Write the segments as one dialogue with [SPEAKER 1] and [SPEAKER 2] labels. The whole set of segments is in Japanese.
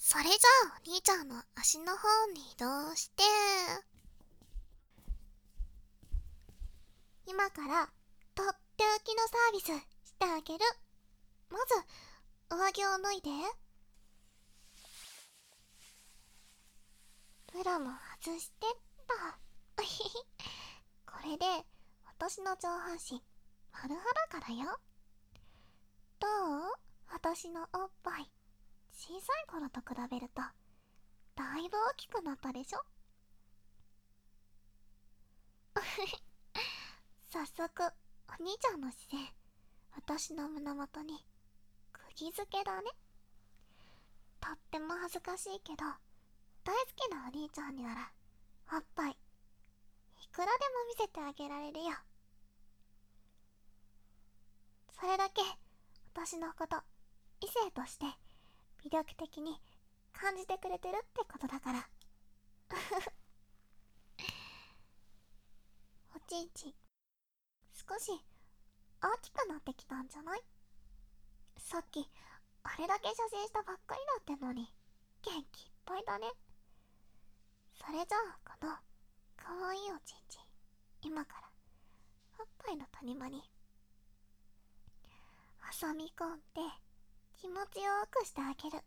[SPEAKER 1] それじゃあお兄ちゃんの足の方に移動して、今からとっておきのサービスしてあげる。まず上着を脱いで、ブラも外してっと。これで私の上半身丸裸だよ。どう？私のおっぱい小さい頃と比べるとだいぶ大きくなったでしょ。早速お兄ちゃんの視線、私の胸元に釘付けだね。とっても恥ずかしいけど、大好きなお兄ちゃんにならおっぱいいくらでも見せてあげられるよ。それだけ私のこと異性として魅力的に感じてくれてるってことだから。おちんちん少し大きくなってきたんじゃない？さっきあれだけ写真したばっかりだってのに元気いっぱいだね。それじゃあこのかわいいおちんちん、今からおっぱいの谷間に挟み込んで気持ちよくしてあげる。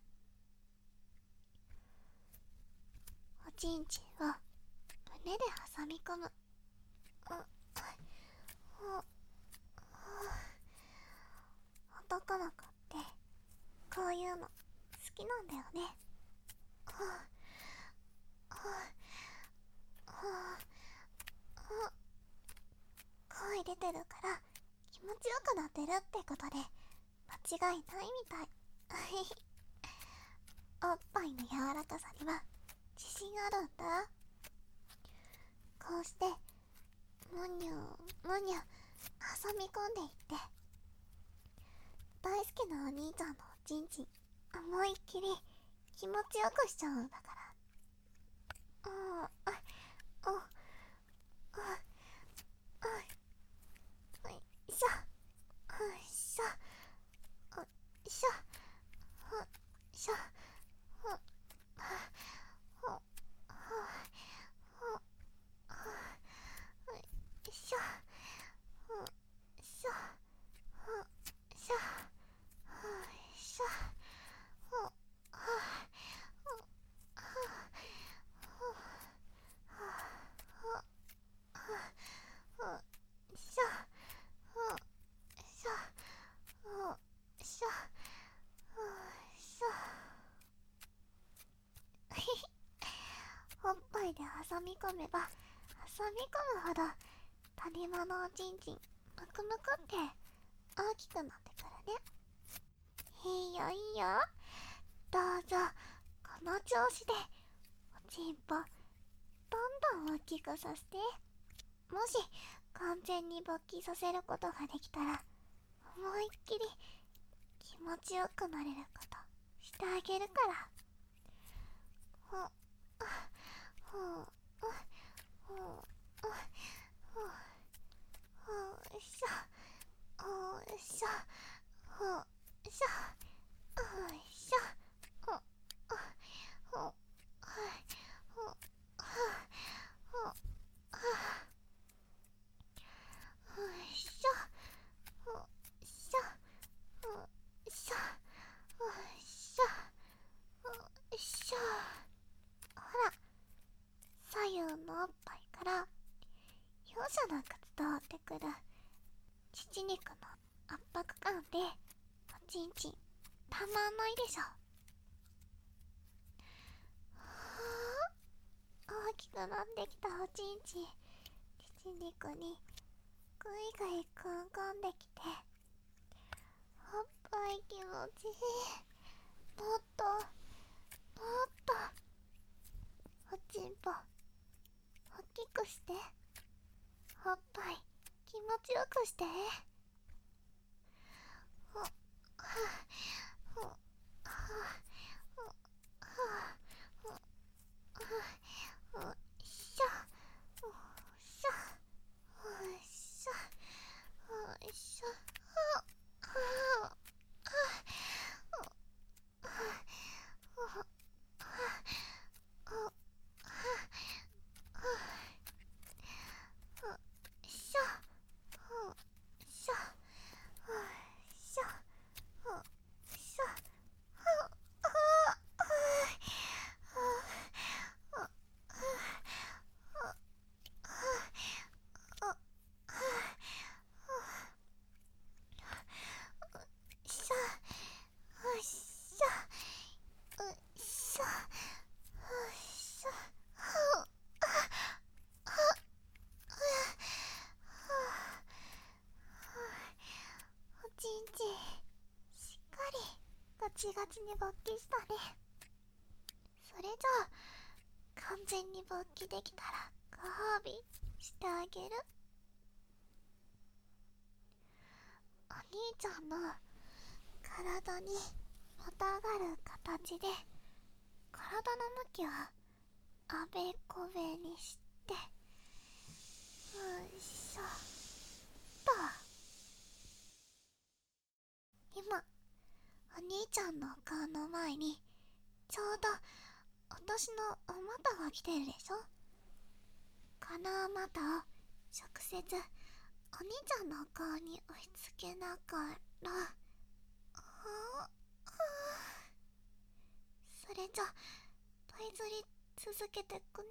[SPEAKER 1] おちんちんを胸で挟み込む。男の子ってこういうの好きなんだよね。声出てるから気持ちよくなってるってことで間違いないみたい。おっぱいの柔らかさには自信あるんだ。こうしてむにゅむにゅ挟み込んでいって、大好きなお兄ちゃんのおちんちん思いっきり気持ちよくしちゃうんだから。よいしょよいしょよいしょよいしょ。おっぱいで挟み込めば挟み込むほど谷間のおちんちんむくむくって大きくなってくるね。いいよいいよ、どうぞこの調子でおちんぽどんどん大きくさせて。もし完全に勃起させることができたら思いっきり気持ちよくなれることしてあげるから。ほほほほほいしょほいしょほいしょほいしょほほほほほいしょほいしょほいしょほいしょほいしょ。ほら、左右のおっぱいから容赦なく伝わってくる乳肉の圧迫感でおちんちんたまんないでしょ。大きくなってきたおちんちん、乳肉にぐいぐいくんこんできて、おっぱい気持ちいい。もっともっとおちんぽ大きくして、おっぱい気持ちよくして。ほはほはほはほはほいしょほいしょほいしょほいしょほはほはほチガチに勃起したね。それじゃあ完全に勃起できたらご褒美してあげる。お兄ちゃんの体にまたがる形で体の向きをあべこべにしてよいしょっと。今お兄ちゃんの顔の前にちょうど私のお股が来てるでしょ。このお股を直接お兄ちゃんの顔に押し付けながら、それじゃパイズリ続けてくね。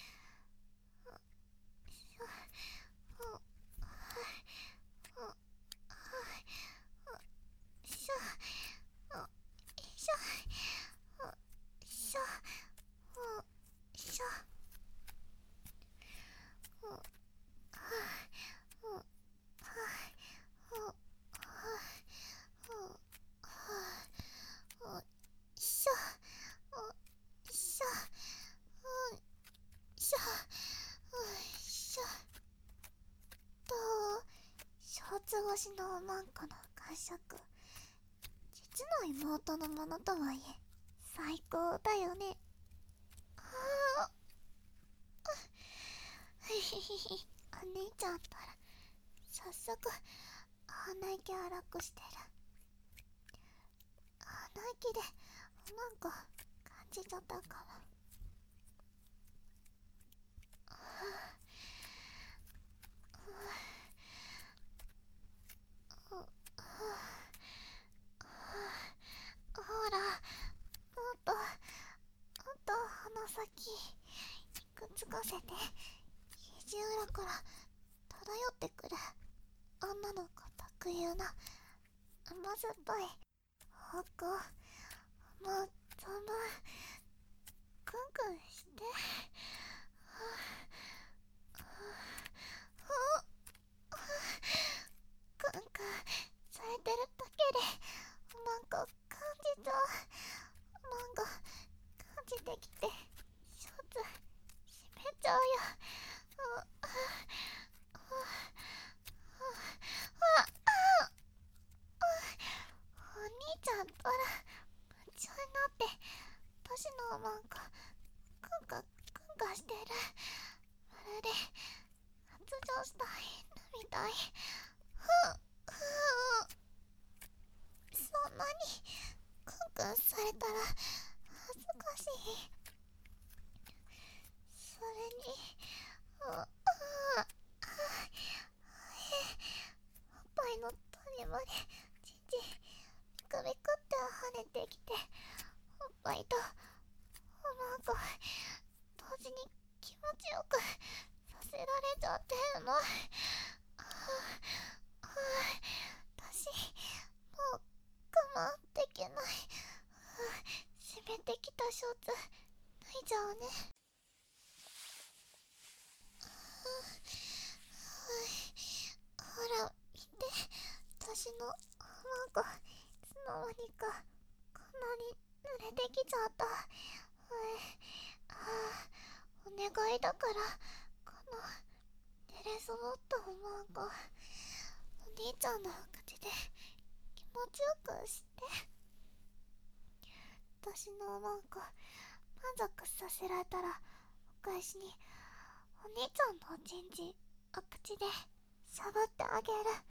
[SPEAKER 1] ショーツ越しのおまんこの感触、実の妹のものとはいえ最高だよね。お姉ちゃんったら早速鼻息荒くしてる。鼻息でなんか感じちゃったかも。ほら、もっと鼻先くっつかせて。肘裏から漂ってくる女の子特有な甘酸っぱい方向、もう存分クンクンして。クンクンされてるだけでなんか感じちゃう。なんか感じてきてショーツ閉めちゃうよ。お兄ちゃんったら夢中になって私のなんかクンカしてる。まるで発情した犬みたい。そんなにクンクンされたら恥ずかしい。それにおっぱいの種までちんちんビクビクって跳ねてきて、おっぱいとおまんこ同時に気持ちよくさせられちゃってるの。私もう我慢できない。湿ってきたショーツ脱いじゃうね。ほら見て、私のおまんこいつの間にかこんなに濡れてきちゃった。お願いだからこの濡れそぼったおまんこお兄ちゃんの口で気持ちよくして。私のおまんこ満足させられたらお返しにお兄ちゃんのおちんちんお口でしゃぶってあげる。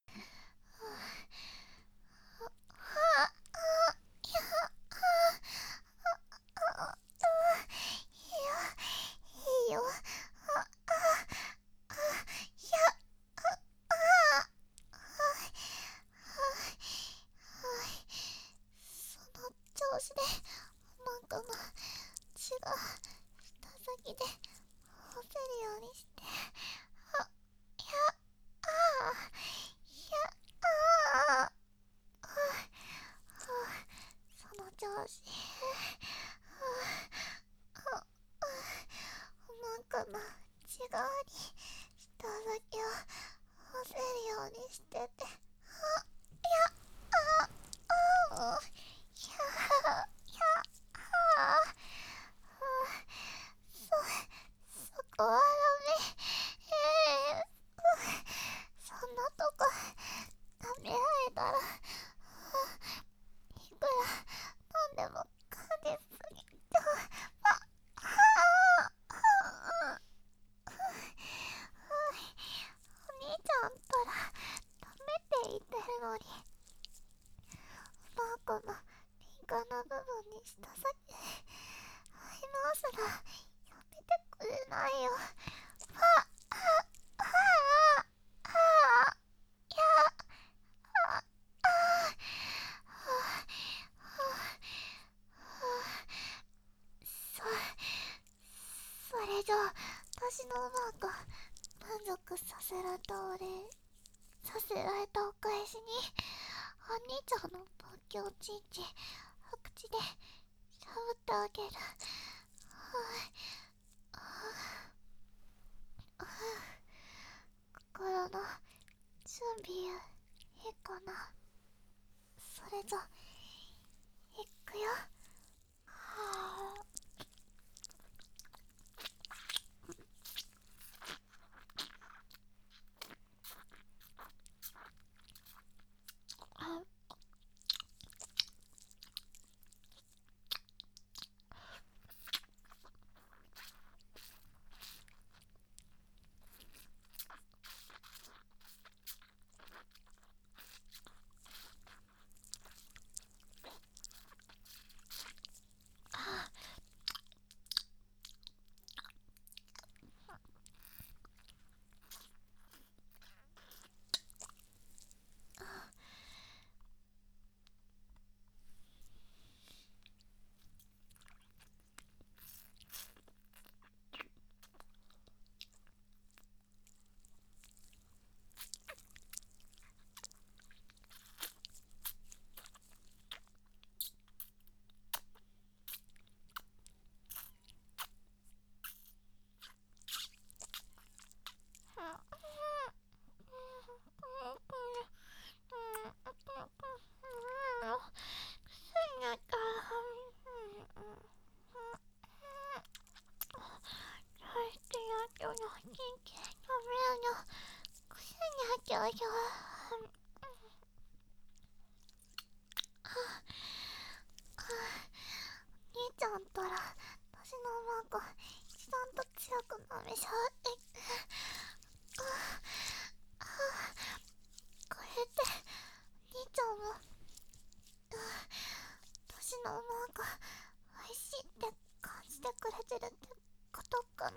[SPEAKER 1] いいよ。その調子でおまんこの血が舌先で干せるようにして。その調子。おまんこの内側に舌先を干せるようにしてて。 の部分に舌先直すのやめてくれないよ。いや、それじゃあ私のうまく満足させられたお返しにお兄ちゃんの東京チンチ口でしゃぶってあげる。心の準備いいかな。それじゃいくよ。兄ちゃんったら私のマーク一段と強くなめしゃってこれって兄ちゃんも私のマーク美味しいって感じてくれてるってことかな。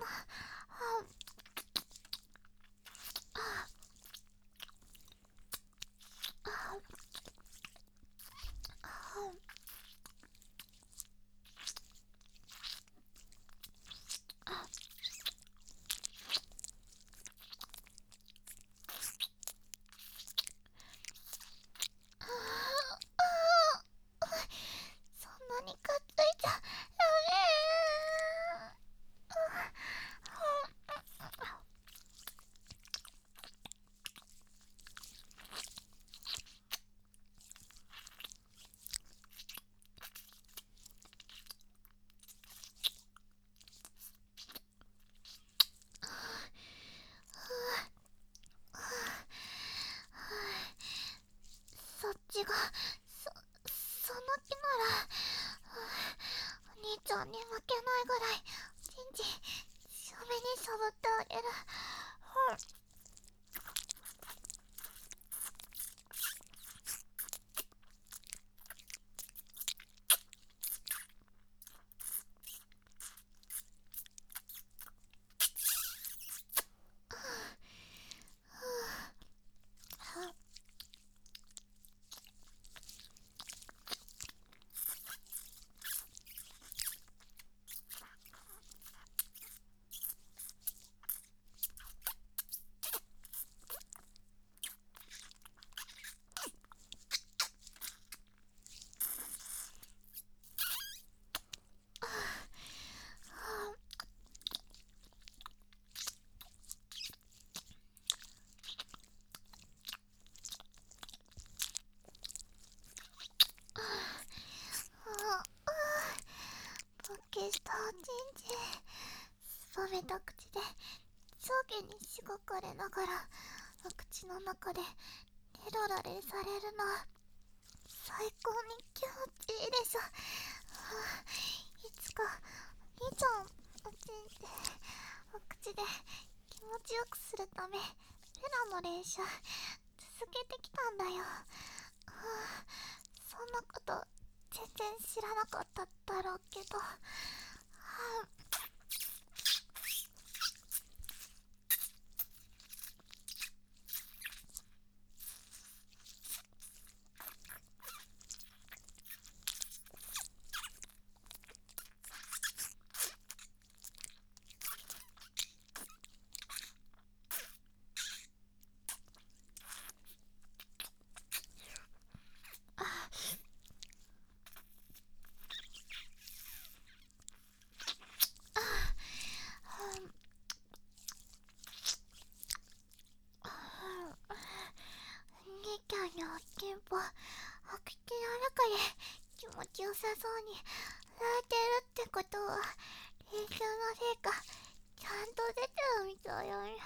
[SPEAKER 1] そんなにかっついちゃダメ。そっちがその気ならお兄ちゃんに負けないぐらいちんちん強めにしゃぶってあげる。勃起したおちんちん冷めた口で上下にしごかれながらお口の中でレロラレされるの最高に気持ちいいでしょ。いつか兄ちゃんおちんちんお口で気持ちよくするためペラの練習続けてきたんだよ。そんなこと全然然知らなかっただろうけど、兄ちゃんのおちんぽ、お口の中で気持ちよさそうに泣いてるってことは、練習の成果ちゃんと出てるみたいよね。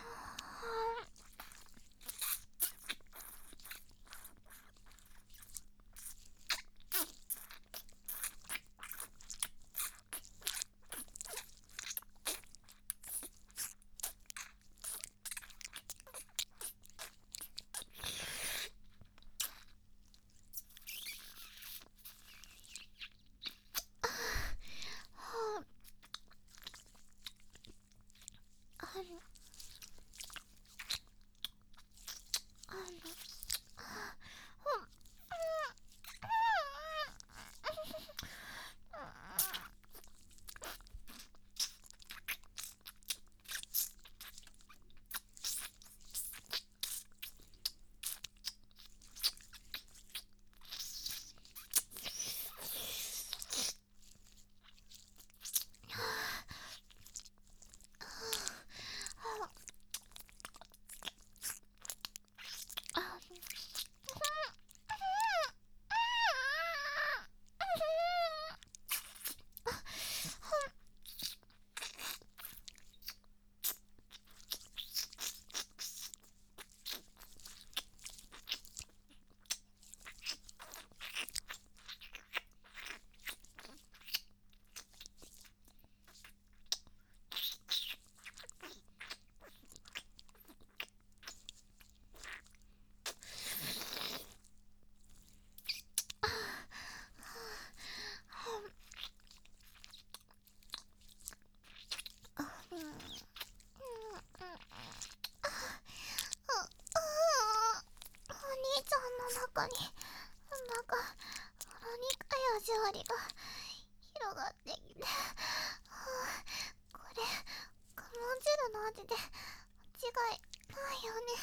[SPEAKER 1] お兄ちゃんの中になんかほろ苦い味わりが広がってきて、これカモン汁の味で間違いないよね。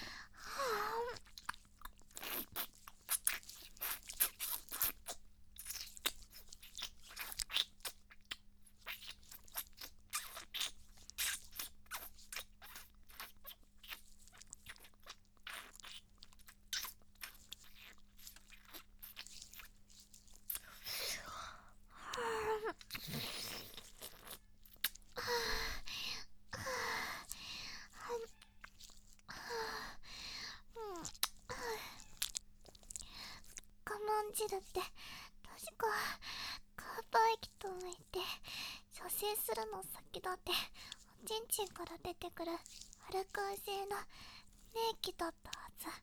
[SPEAKER 1] カモン汁って確かカーパー液とも言って蘇生するの先だっておちんちんから出てくるアルカン性の粘液だったはず。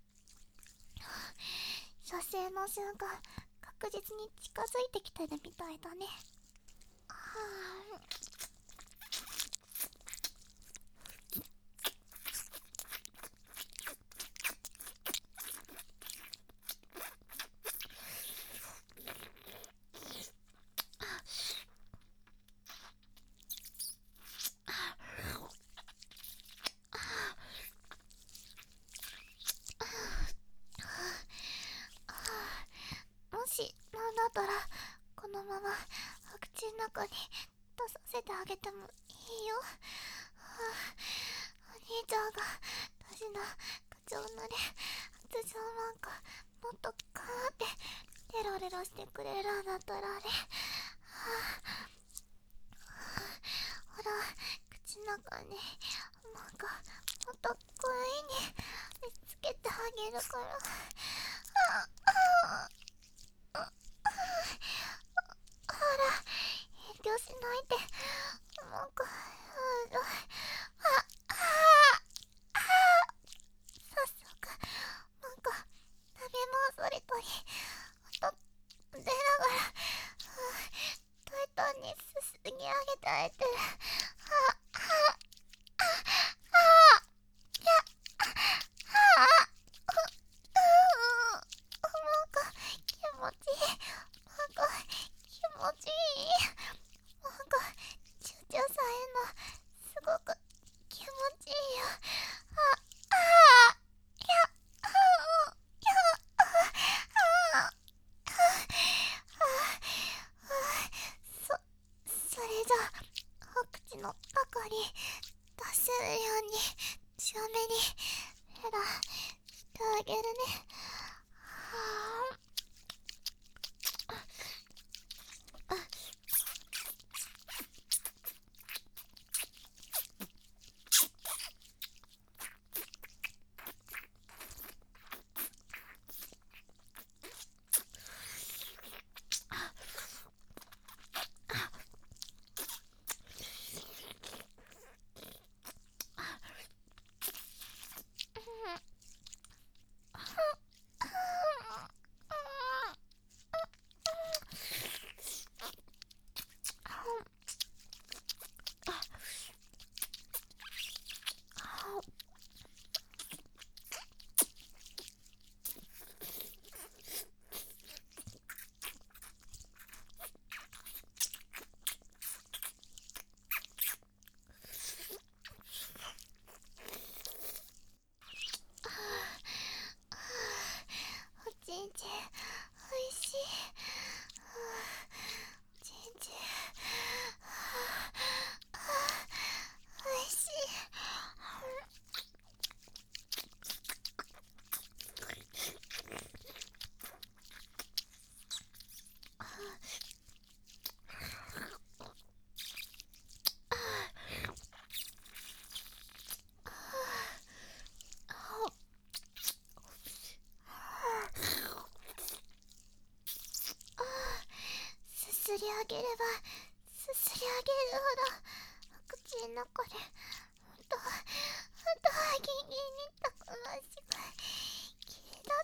[SPEAKER 1] 蘇生の瞬間確実に近づいてきてるみたいだね。もしなんだったらこのままお口の中に出させてあげてもいいよ。お兄ちゃんが私の口を濡れ頭上なんかもっとカーってテロレロしてくれるんだったらね。ほら口の中になんかもっと声につけてあげるから。ほら遠慮しないで。なんか早速なんか食べ回されたりあと出ながらげてあげてる。なんか気持ちいい。なんか気持ちいい。なんかチューチューされるのすごく気持ちいいよ。いや、それじゃあ口の中に出せるように強めにヘラしてあげるね。おちんちんおいしい。おちんちんおいしい。すすり上げればすすり上げるほど口の中でほんとギンギンにたくましく切り立ってるよ。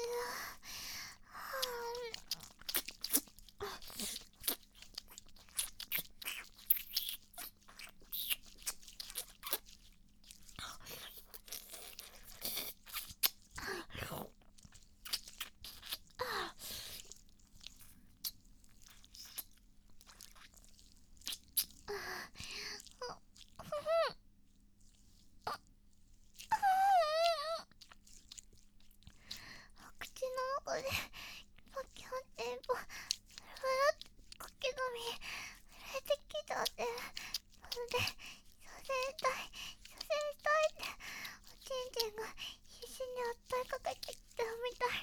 [SPEAKER 1] 口の中でポキョンってふらってかけのみ触れてきちゃってる。まるでさせたいっておちんちんが必死に訴えかけてきてるみたい。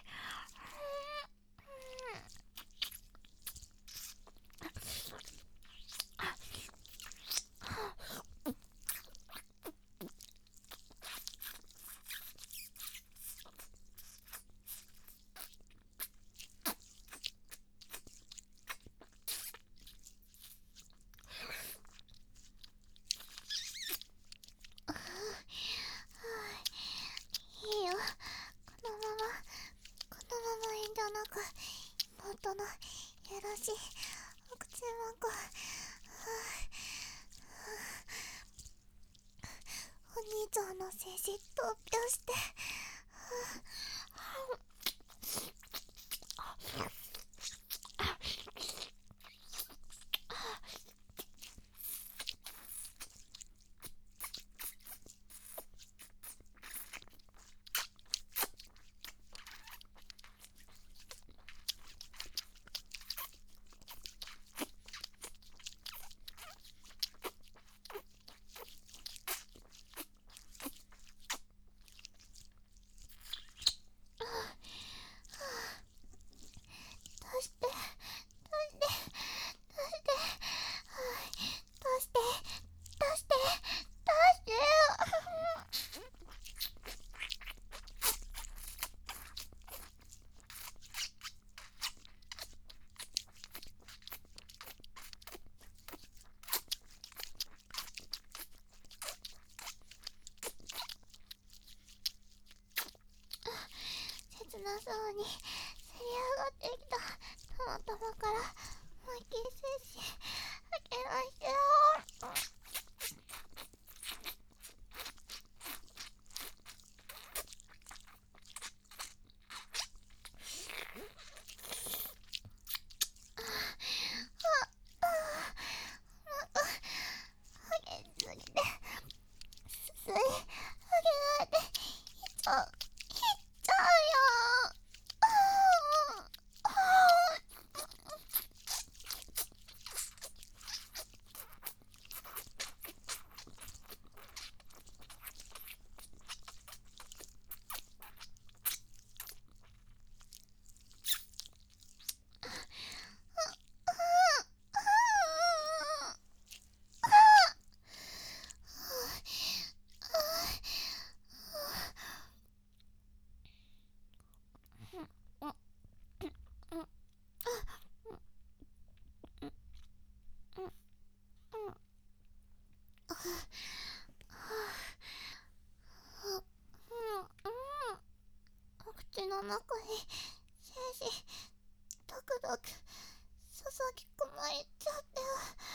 [SPEAKER 1] いいよ、このまま遠慮なく妹のよろしいお口まこお兄ちゃんの精子投票して。出して、出して切なそうにせり上がってきたトマトマから思いっきり精子吐けましたよ。 きくまれちゃって。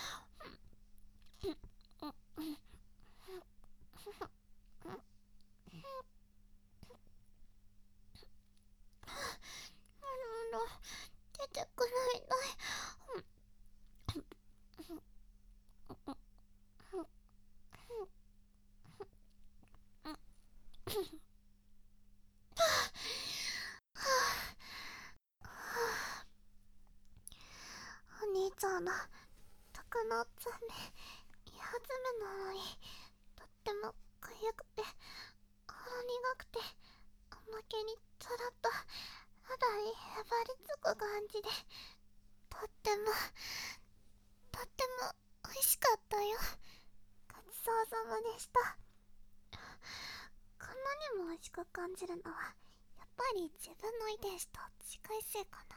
[SPEAKER 1] 出てくれない。お兄ちゃんの毒の爪、イハ爪なのにとってもかゆくて、ほろ苦くて、おまけにちょろっと肌にへばりつく感じで、とっても美味しかったよ。ごちそうさまでした。こんなにも美味しく感じるのはやっぱり自分の遺伝子と近いせいかな。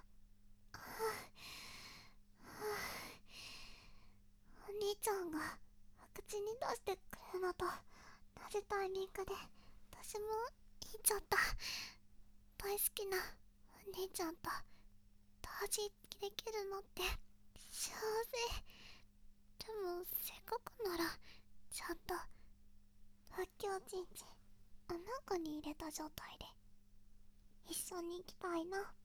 [SPEAKER 1] お兄ちゃんが口に出してくれるのと同じタイミングで私も言っちゃった。大好きなお兄ちゃんと同時できるのって幸せ。でもせっかくならちゃんと仏教神社穴子に入れた状態で一緒に行きたいな。